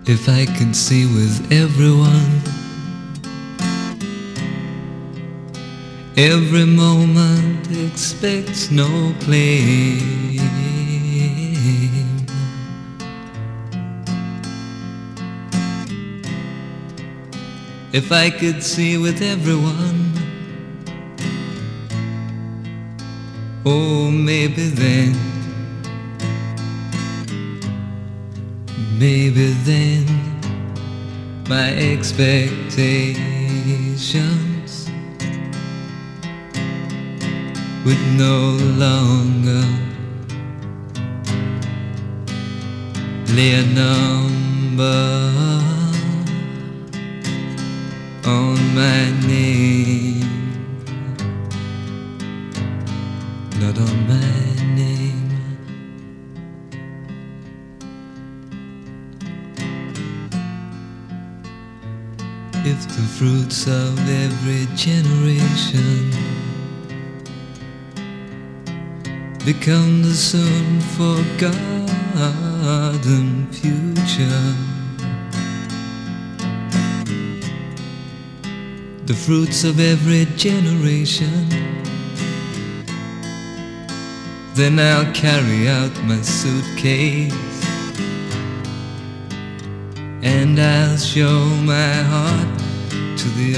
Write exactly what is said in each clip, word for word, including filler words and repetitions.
If I could see with everyone, every moment expects no claim. If I could see with everyone, oh, maybe then, maybe then my expectations would no longer lay a number on my name, not on my name. If the fruits of every generation become the soon forgotten future, the fruits of every generation, then I'll carry out my suitcase and I'll show my heart to the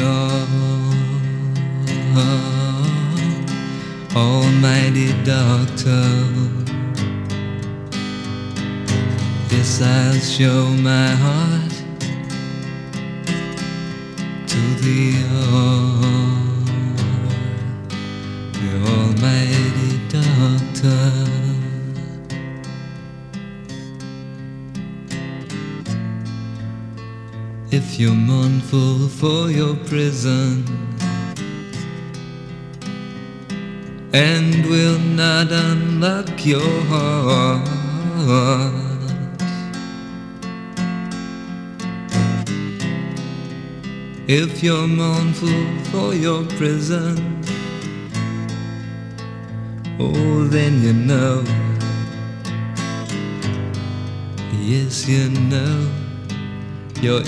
Almighty Doctor. Yes, I'll show my heart to the, all, the Almighty Doctor. If you're mournful for your prison and will not unlock your heart, if you're mournful for your prison, oh, then you know, yes, you know, your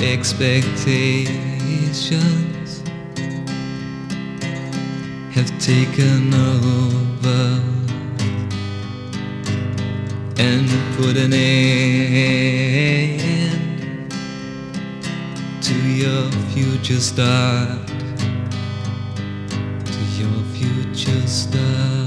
expectations have taken over and put an end to your future start, to your future start.